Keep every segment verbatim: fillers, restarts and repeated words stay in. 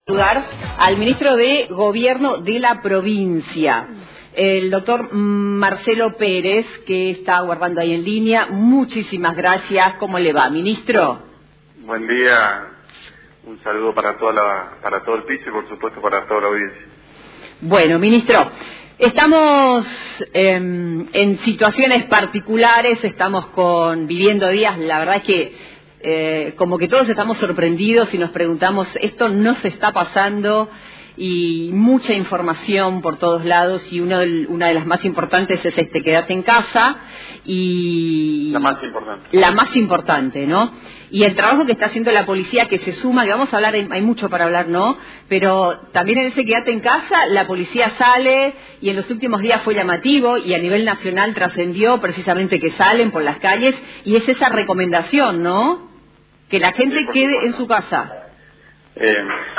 Saludar al ministro de Gobierno de la provincia, el doctor Marcelo Pérez, que está aguardando ahí en línea. Muchísimas gracias. ¿Cómo le va, ministro? Buen día. Un saludo para toda la, para todo el piso y por supuesto para toda la audiencia. Bueno, ministro, estamos eh, en situaciones particulares, estamos con viviendo días, la verdad es que Eh, como que todos estamos sorprendidos y nos preguntamos, esto no se está pasando, y mucha información por todos lados, y uno del, una de las más importantes es este, quédate en casa, y la más importante, la más importante, ¿no? Y el trabajo que está haciendo la policía, que se suma, que vamos a hablar, hay mucho para hablar, ¿no? Pero también en ese quédate en casa, la policía sale, y en los últimos días fue llamativo, y a nivel nacional trascendió precisamente que salen por las calles, y es esa recomendación, ¿no? Que la gente sí, quede supuesto. en su casa. Eh,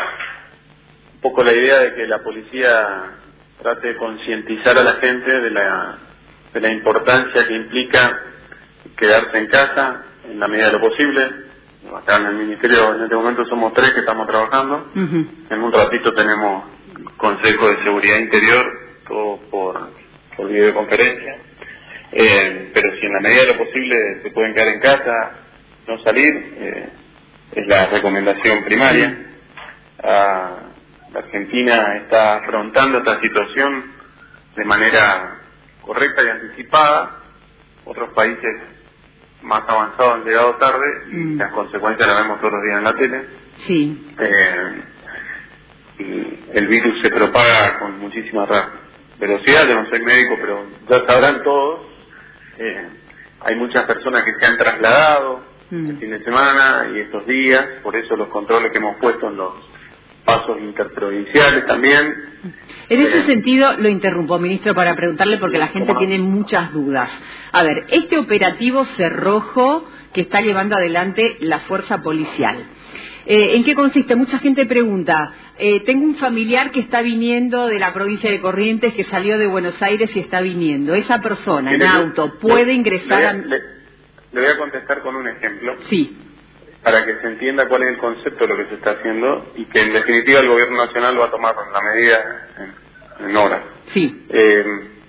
un poco la idea de que la policía trate de concientizar a la gente de la, de la importancia que implica quedarse en casa en la medida de lo posible. Acá en el Ministerio en este momento somos tres que estamos trabajando. Uh-huh. En un ratito tenemos Consejo de Seguridad Interior, todo por, por videoconferencia. Eh, pero si en la medida de lo posible se pueden quedar en casa, no salir, eh, es la recomendación primaria. Ah, la Argentina está afrontando esta situación de manera correcta y anticipada. Otros países más avanzados han llegado tarde y mm. las consecuencias las vemos todos los días en la tele. Sí. Eh, y el virus se propaga con muchísima velocidad. Yo no soy médico, pero ya sabrán todos. Eh, hay muchas personas que se han trasladado el fin de semana y estos días, por eso los controles que hemos puesto en los pasos interprovinciales también. En ese eh, sentido, lo interrumpo, ministro, para preguntarle, porque la gente tiene muchas dudas. A ver, este operativo cerrojo que está llevando adelante la fuerza policial, eh, ¿en qué consiste? Mucha gente pregunta, eh, tengo un familiar que está viniendo de la provincia de Corrientes, que salió de Buenos Aires y está viniendo. ¿Esa persona en auto puede ingresar a...? Le, le voy a contestar con un ejemplo. Sí. Para que se entienda cuál es el concepto de lo que se está haciendo y que en definitiva el gobierno nacional va a tomar la medida en, en horas. Sí. Eh,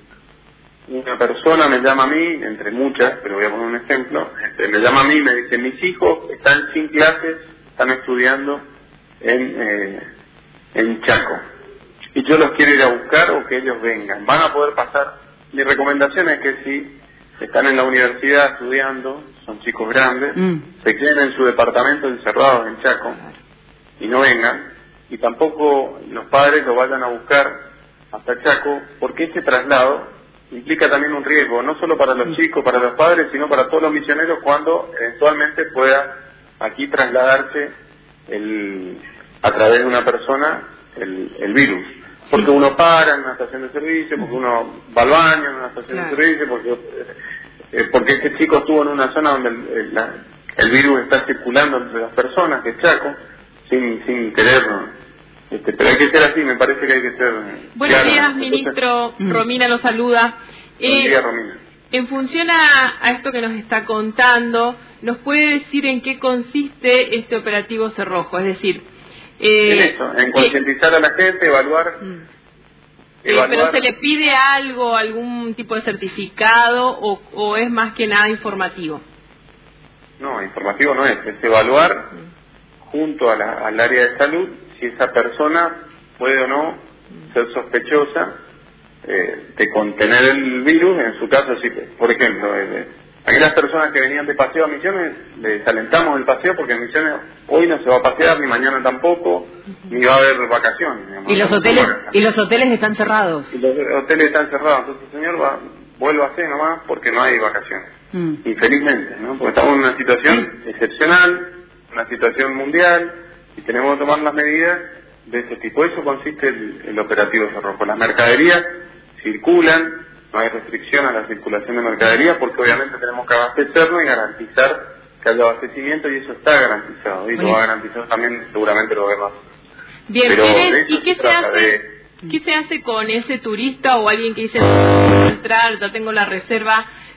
una persona me llama a mí, entre muchas, pero voy a poner un ejemplo, este, me llama a mí y me dice, mis hijos están sin clases, están estudiando en, eh, en Chaco, y yo los quiero ir a buscar o que ellos vengan, van a poder pasar. Mi recomendación es que si están en la universidad estudiando, son chicos grandes, mm. se queden en su departamento encerrados en Chaco y no vengan, y tampoco los padres lo vayan a buscar hasta Chaco, porque ese traslado implica también un riesgo, no solo para los mm. chicos, para los padres, sino para todos los misioneros cuando eventualmente pueda aquí trasladarse el, a través de una persona el, el virus. Porque uno para en una estación de servicio, porque uno va al baño en una estación claro. de servicio, porque eh, porque este chico estuvo en una zona donde el, el, la, el virus está circulando entre las personas, que es Chaco, sin sin querer. Este, pero hay que ser así, me parece que hay que ser... Buenos claro. días, ministro. Entonces, Romina lo saluda. Buen eh, día, Romina. En función a, a esto que nos está contando, ¿nos puede decir en qué consiste este operativo cerrojo? Es decir... Eh, en eso, en concientizar eh, a la gente, evaluar, mm. evaluar. Eh, ¿Pero se le pide algo, algún tipo de certificado o, o es más que nada informativo? No, informativo no es, es evaluar mm. junto a la, al área de salud si esa persona puede o no mm. ser sospechosa eh, de contener el virus, en su caso, si, por ejemplo, eh, aquellas personas que venían de paseo a Misiones, les alentamos el paseo porque en Misiones hoy no se va a pasear, ni mañana tampoco, ni va a haber vacaciones. Digamos, ¿Y los hoteles y los hoteles están cerrados? Y los hoteles están cerrados, entonces señor, va, vuelva a hacer nomás porque no hay vacaciones. Mm. Infelizmente, ¿no? Porque estamos en una situación sí. excepcional, una situación mundial, y tenemos que tomar las medidas de ese tipo. Eso consiste el, el operativo cerrojo. Las mercaderías circulan, no hay restricción a la circulación de mercadería porque obviamente tenemos que abastecernos y garantizar que haya abastecimiento, y eso está garantizado y bueno. lo va a garantizar también seguramente el gobierno. Bien, pero Pérez, ¿y qué se, se hace de... qué se hace con ese turista o alguien que dice no puedo entrar, ya tengo la reserva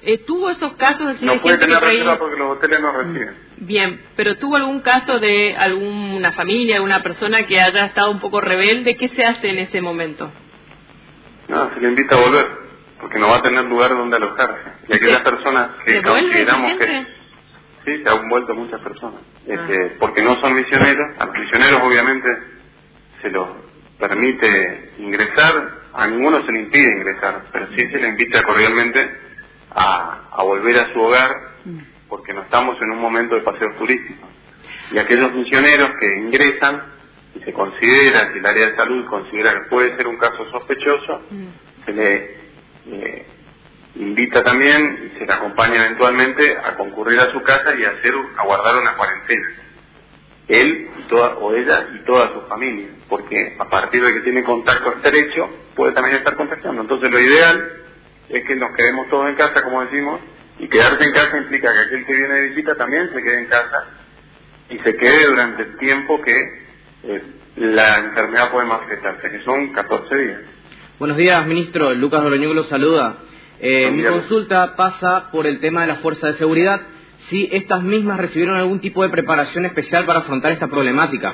Eh, ¿Tuvo esos casos así no de puede gente tener que por ahí... reserva porque los hoteles no reciben. Bien, pero ¿tuvo algún caso de alguna familia, alguna persona que haya estado un poco rebelde? ¿Qué se hace en ese momento? No, se le invita a volver, porque no va a tener lugar donde alojarse. Y aquellas personas que consideramos que... Sí, se han vuelto muchas personas. Ah. Este, porque no son misioneros. A los misioneros obviamente se los permite ingresar, a ninguno se le impide ingresar, pero sí se le invita cordialmente a, a volver a su hogar, porque no estamos en un momento de paseos turísticos. Y aquellos misioneros que ingresan y se considera, si el área de salud considera que puede ser un caso sospechoso, mm. se le eh, invita también y se le acompaña eventualmente a concurrir a su casa y a hacer a guardar una cuarentena. Él y toda, o ella y toda su familia, porque a partir de que tiene contacto estrecho puede también estar contagiando. Entonces lo ideal es que nos quedemos todos en casa, como decimos, y quedarse en casa implica que aquel que viene de visita también se quede en casa y se quede durante el tiempo que eh, la enfermedad puede manifestarse, que son catorce días. Buenos días, ministro. Lucas Doloñugo lo saluda. Eh, mi consulta pasa por el tema de la fuerza de seguridad. Si estas mismas recibieron algún tipo de preparación especial para afrontar esta problemática.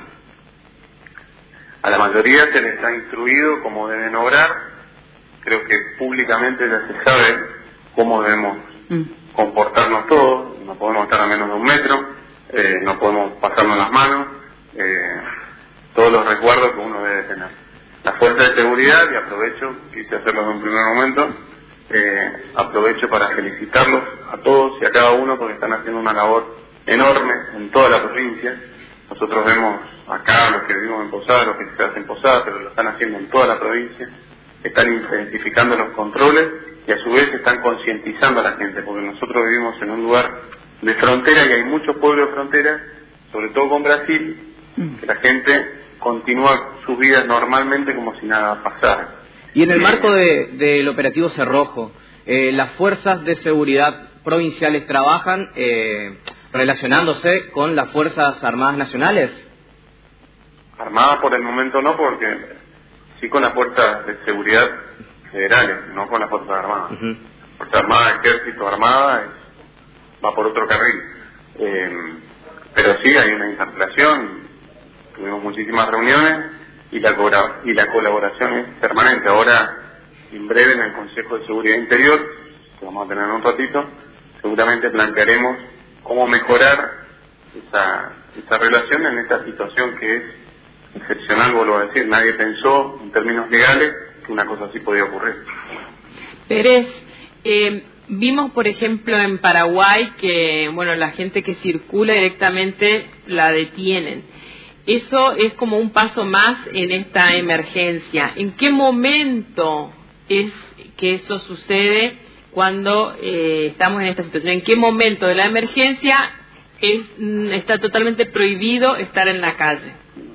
A la mayoría se les ha instruido cómo deben obrar. Creo que públicamente ya se sabe cómo debemos mm. comportarnos todos. No podemos estar a menos de un metro, eh, no podemos pasarnos las manos, eh, todos los resguardos que uno debe tener. La fuerza de seguridad, y aprovecho, quise hacerlo en un primer momento, eh, aprovecho para felicitarlos a todos y a cada uno porque están haciendo una labor enorme en toda la provincia. Nosotros vemos acá los que vivimos en Posada, los que se hacen en Posada, pero lo están haciendo en toda la provincia. Están intensificando los controles y a su vez están concientizando a la gente, porque nosotros vivimos en un lugar de frontera y hay muchos pueblos de frontera, sobre todo con Brasil, que la gente continúa sus vidas normalmente como si nada pasara. Y en el marco de, del operativo Cerrojo, eh, ¿las fuerzas de seguridad provinciales trabajan eh, relacionándose con las Fuerzas Armadas Nacionales? Armadas por el momento no, porque sí con las fuerzas de seguridad federales, no con las Fuerzas Armadas. Uh-huh. Fuerza Armada, Ejército, Armada, es, va por otro carril. Eh, pero sí hay una interpelación, tuvimos muchísimas reuniones, y la, y la colaboración es permanente. Ahora, en breve, en el Consejo de Seguridad Interior, que vamos a tener en un ratito, seguramente plantearemos cómo mejorar esa, esa relación en esta situación que es excepcional, vuelvo a decir. Nadie pensó, en términos legales, que una cosa así podía ocurrir. Pérez, eh, vimos, por ejemplo, en Paraguay que, bueno, la gente que circula directamente la detienen. Eso es como un paso más en esta emergencia. ¿En qué momento es que eso sucede cuando eh, estamos en esta situación? ¿En qué momento de la emergencia es, está totalmente prohibido estar en la calle?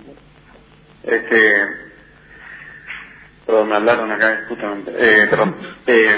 Este, perdón, me hablaron acá justamente. Eh, perdón. Eh,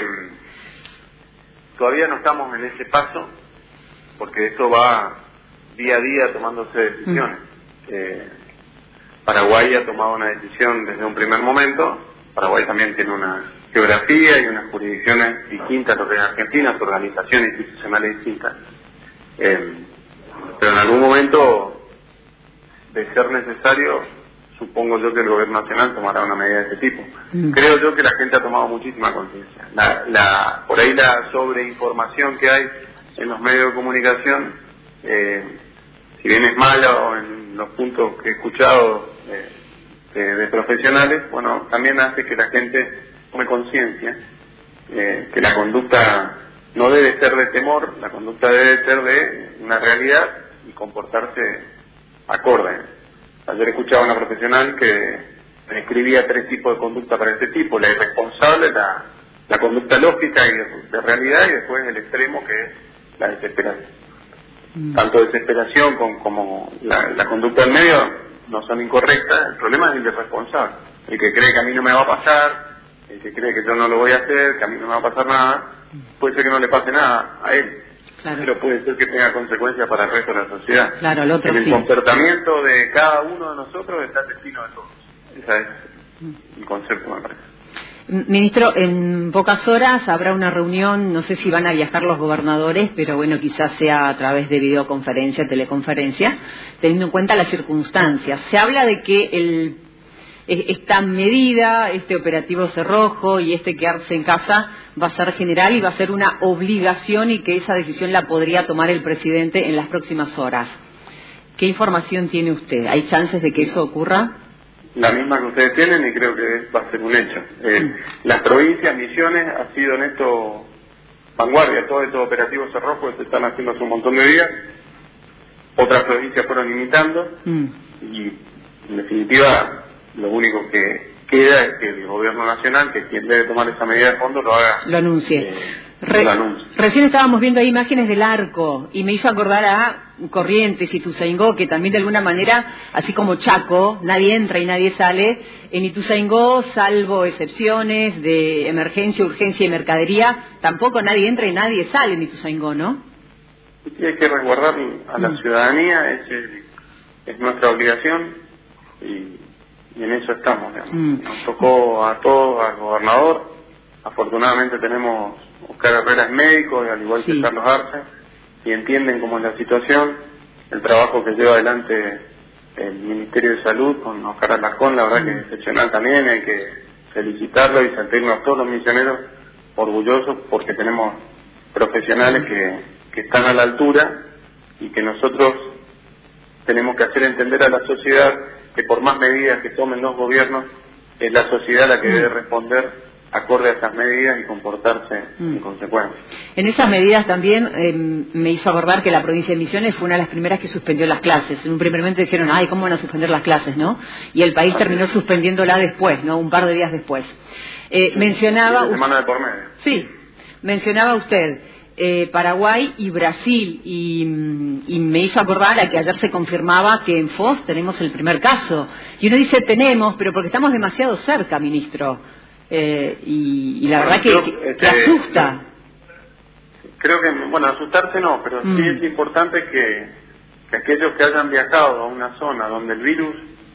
todavía no estamos en ese paso porque esto va día a día tomándose decisiones. Mm. Eh, Paraguay ha tomado una decisión desde un primer momento. Paraguay también tiene una geografía y unas jurisdicciones distintas a lo que es Argentina, su organización institucional es distinta. Eh, pero en algún momento, de ser necesario, supongo yo que el gobierno nacional tomará una medida de ese tipo. Mm. Creo yo que la gente ha tomado muchísima conciencia. La, la, por ahí la sobreinformación que hay en los medios de comunicación, eh, si bien es mala o en los puntos que he escuchado eh, de, de profesionales, bueno, también hace que la gente tome conciencia eh, que la conducta no debe ser de temor, la conducta debe ser de una realidad y comportarse acorde. Ayer escuchaba a una profesional que describía tres tipos de conducta para este tipo: la irresponsable, la, la conducta lógica y de, de realidad, y después el extremo que es la desesperación. Tanto desesperación con, como la, la conducta del medio no son incorrectas. El problema es el irresponsable, el que cree que a mí no me va a pasar, el que cree que yo no lo voy a hacer, que a mí no me va a pasar nada. Puede ser que no le pase nada a él, claro, pero puede ser que tenga consecuencias para el resto de la sociedad. Claro, el otro en el sí. comportamiento de cada uno de nosotros está el destino de todos. Ese es el concepto, me parece. Ministro, en pocas horas habrá una reunión, no sé si van a viajar los gobernadores, pero bueno, quizás sea a través de videoconferencia, teleconferencia, teniendo en cuenta las circunstancias. Se habla de que el, esta medida, este operativo cerrojo y este quedarse en casa va a ser general y va a ser una obligación y que esa decisión la podría tomar el presidente en las próximas horas. ¿Qué información tiene usted? ¿Hay chances de que eso ocurra? La misma que ustedes tienen y creo que va a ser un hecho. Eh, las provincias, Misiones, ha sido en esto vanguardia, todo estos operativos cerrojos se están haciendo hace un montón de días, otras provincias fueron imitando mm. y en definitiva lo único que queda es que el gobierno nacional, que quien debe tomar esa medida de fondo, lo haga. Lo anuncie. Eh, Re recién estábamos viendo ahí imágenes del arco y me hizo acordar a Corrientes y Ituzaingó, que también de alguna manera, así como Chaco, nadie entra y nadie sale, en Ituzaingó, salvo excepciones de emergencia, urgencia y mercadería, tampoco nadie entra y nadie sale en Ituzaingó, ¿no? Sí, hay que resguardar a la mm. ciudadanía, es, es nuestra obligación y, y en eso estamos. Mm. Nos tocó a todos, al gobernador, afortunadamente tenemos Oscar Herrera es médico, al igual sí. que Carlos Arce, y entienden cómo es la situación, el trabajo que lleva adelante el Ministerio de Salud con Oscar Alarcón, la verdad mm. que es excepcional también, hay que felicitarlo y sentirnos todos los misioneros orgullosos porque tenemos profesionales que, que están a la altura y que nosotros tenemos que hacer entender a la sociedad que por más medidas que tomen los gobiernos, es la sociedad la que mm. debe responder acorde a esas medidas y comportarse mm. en consecuencia. En esas medidas también eh, me hizo acordar que la provincia de Misiones fue una de las primeras que suspendió las clases. En un primer momento dijeron, ay, ¿cómo van a suspender las clases, no? Y el país Así terminó es. suspendiéndola después, ¿no? Un par de días después. Eh, sí, mencionaba... Una semana de por medio. Sí, mencionaba usted eh, Paraguay y Brasil y, y me hizo acordar a que ayer se confirmaba que en Foz tenemos el primer caso. Y uno dice tenemos, pero porque estamos demasiado cerca, ministro. Eh, y, y la bueno, verdad que, que, que este, asusta. Creo que, bueno, asustarse no, pero mm. sí es importante que, que aquellos que hayan viajado a una zona donde el virus,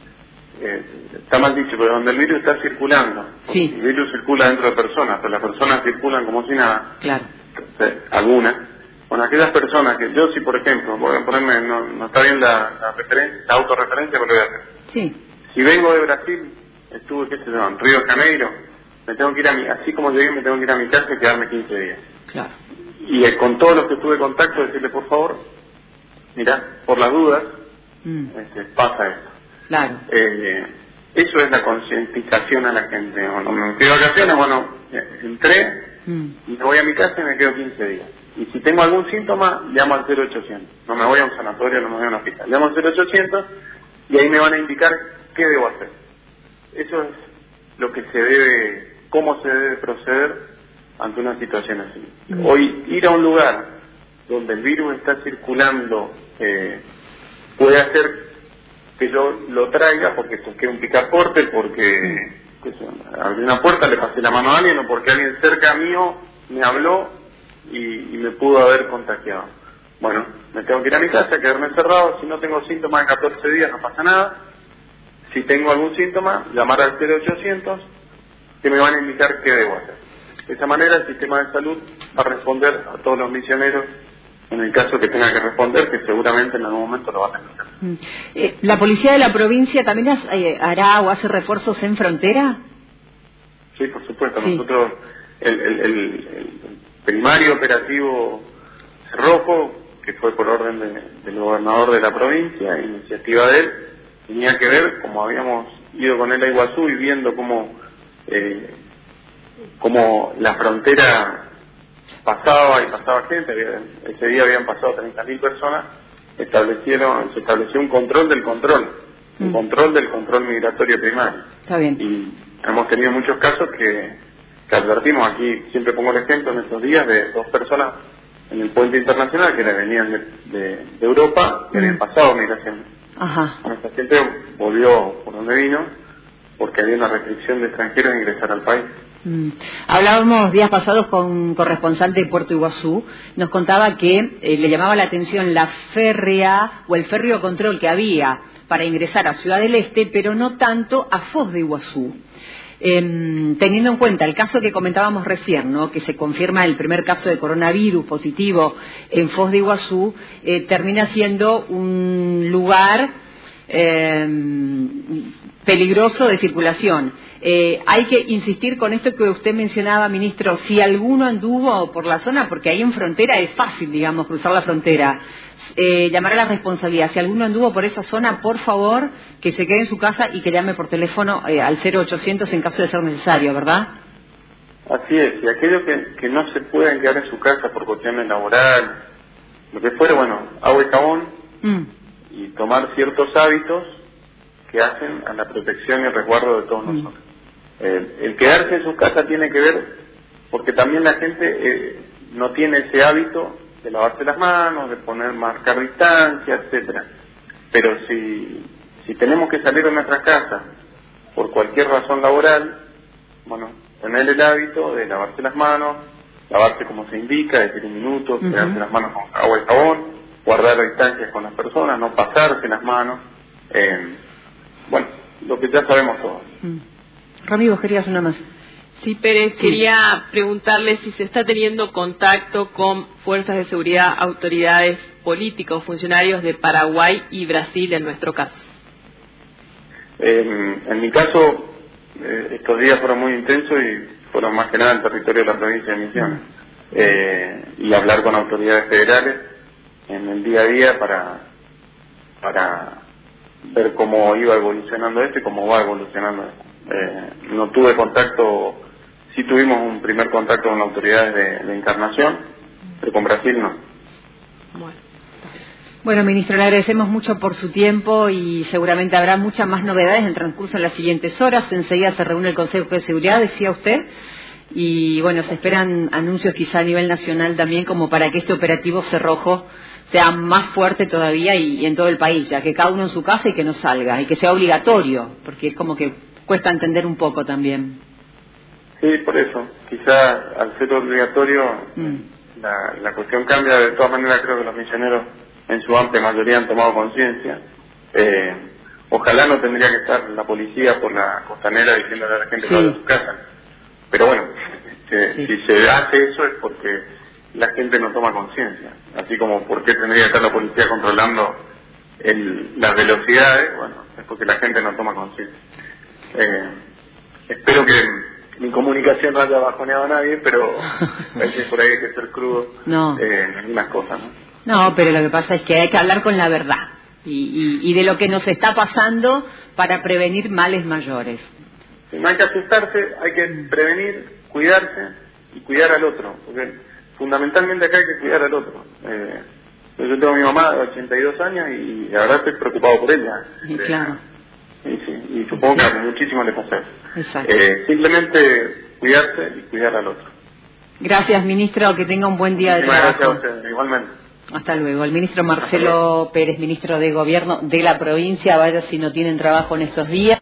eh, está mal dicho, pero donde el virus está circulando, sí. el virus circula dentro de personas, pero las personas circulan como si nada, claro. Entonces, algunas, con aquellas personas que yo, si por ejemplo, voy a ponerme, no, no está bien la, la referencia, la autorreferencia, pero lo voy a hacer. Sí. Si vengo de Brasil, estuve, qué sé yo, en Río de Janeiro, me tengo que ir a mi, así como llegué, me tengo que ir a mi casa y quedarme quince días. Claro. Y eh, con todos los que tuve contacto, decirle, por favor, mirá, por las dudas, mm. este, pasa esto. Claro. Eh, eso es la concientización a la gente. Cuando me fui de vacaciones, bueno, entré mm. y me voy a mi casa y me quedo quince días. Y si tengo algún síntoma, llamo al cero ochocientos. No me voy a un sanatorio, no me voy a un hospital. Llamo al cero ochocientos y ahí me van a indicar qué debo hacer. Eso es lo que se debe, cómo se debe proceder ante una situación así. Mm. Hoy ir a un lugar donde el virus está circulando eh, puede hacer que yo lo traiga porque toqué un picaporte, porque mm. abrí una puerta, le pasé la mano a alguien o porque alguien cerca mío me habló y, y me pudo haber contagiado. Bueno, me tengo que ir a mi casa, quedarme encerrado, si no tengo síntomas en catorce días no pasa nada. Si tengo algún síntoma, llamar al cero ochocientos que me van a indicar qué debo hacer. De esa manera el sistema de salud va a responder a todos los misioneros en el caso que tenga que responder, que seguramente en algún momento lo va a tener que hacer. Mm. Eh, ¿La policía de la provincia también eh, hará o hace refuerzos en frontera? Sí, por supuesto. Sí. Nosotros, el, el, el, el primario operativo cerrojo, que fue por orden de, del gobernador de la provincia, iniciativa de él, tenía que ver, como habíamos ido con él a Iguazú y viendo cómo, eh, cómo la frontera pasaba y pasaba gente, había, ese día habían pasado treinta mil personas, establecieron, se estableció un control del control, mm. un control del control migratorio primario. Está bien. Y hemos tenido muchos casos que, que advertimos, aquí siempre pongo el ejemplo en estos días de dos personas en el puente internacional que venían de, de, de Europa, que mm. habían pasado migración. Ajá. Nuestra gente volvió por donde vino porque había una restricción de extranjeros a ingresar al país. Mm. Hablábamos días pasados con un corresponsal de Puerto Iguazú, nos contaba que eh, le llamaba la atención la férrea o el férreo control que había para ingresar a Ciudad del Este, pero no tanto a Foz de Iguazú. Eh, teniendo en cuenta el caso que comentábamos recién, ¿no?, que se confirma el primer caso de coronavirus positivo en Foz de Iguazú, eh, termina siendo un lugar eh, peligroso de circulación. Eh, hay que insistir con esto que usted mencionaba, ministro, si alguno anduvo por la zona, porque ahí en frontera es fácil, digamos, cruzar la frontera, eh, llamar a la responsabilidad. Si alguno anduvo por esa zona, por favor, que se quede en su casa y que llame por teléfono eh, al cero ochocientos en caso de ser necesario, ¿verdad? Así es, y aquellos que, que no se pueden quedar en su casa por cuestiones laborales, lo que fuera, bueno, agua y jabón, mm. y tomar ciertos hábitos que hacen a la protección y el resguardo de todos mm. nosotros. Eh, el quedarse en su casa tiene que ver porque también la gente eh, no tiene ese hábito de lavarse las manos, de poner marcar distancia, etcétera. Pero si si tenemos que salir de nuestra casa por cualquier razón laboral, bueno, tener el hábito de lavarse las manos, lavarse como se indica, de diez minutos, uh-huh. lavarse las manos con agua y jabón, guardar distancias con las personas, no pasarse las manos, eh, bueno, lo que ya sabemos todos. Mm. Rami, vos querías una más. Sí, Pérez, sí. Quería preguntarle si se está teniendo contacto con fuerzas de seguridad, autoridades políticos, funcionarios de Paraguay y Brasil en nuestro caso. Eh, en mi caso, eh, estos días fueron muy intensos y fueron más que nada en el territorio de la provincia de Misiones. Mm. Eh, y hablar con autoridades federales en el día a día para, para ver cómo iba evolucionando esto y cómo va evolucionando esto. Eh, no tuve contacto, sí tuvimos un primer contacto con autoridades de, de Encarnación, pero con Brasil no. Bueno. Bueno, ministro, le agradecemos mucho por su tiempo y seguramente habrá muchas más novedades en el transcurso de las siguientes horas. Enseguida se reúne el Consejo de Seguridad, decía usted, y bueno, se esperan anuncios quizá a nivel nacional también como para que este operativo cerrojo sea más fuerte todavía y, y en todo el país, ya que cada uno en su casa y que no salga, y que sea obligatorio, porque es como que cuesta entender un poco también. Sí, por eso. Quizá al ser obligatorio mm. la, la cuestión cambia. De todas maneras, creo que los misioneros en su amplia mayoría han tomado conciencia. Eh, ojalá no tendría que estar la policía por la costanera diciéndole a la gente que vaya a su casa. Pero bueno, se, sí. si se hace eso es porque la gente no toma conciencia. Así como por qué tendría que estar la policía controlando el, las velocidades, bueno, es porque la gente no toma conciencia. Eh, espero que mi comunicación no haya bajoneado a nadie, pero a veces por ahí hay que ser crudo no. eh, en algunas cosas, ¿no? No, pero lo que pasa es que hay que hablar con la verdad y, y, y de lo que nos está pasando para prevenir males mayores. Sí, no hay que asustarse, hay que prevenir, cuidarse y cuidar al otro, porque fundamentalmente acá hay que cuidar al otro. Eh, yo tengo a mi mamá de ochenta y dos años y la verdad estoy preocupado por ella. Sí, claro. Y, sí, y supongo que a muchísimo le pasa eso. Exacto. Eh, simplemente cuidarse y cuidar al otro. Gracias, ministro, que tenga un buen día de trabajo. Gracias a usted, igualmente. Hasta luego. El ministro Marcelo Pérez, ministro de Gobierno de la provincia, vaya si no tienen trabajo en estos días.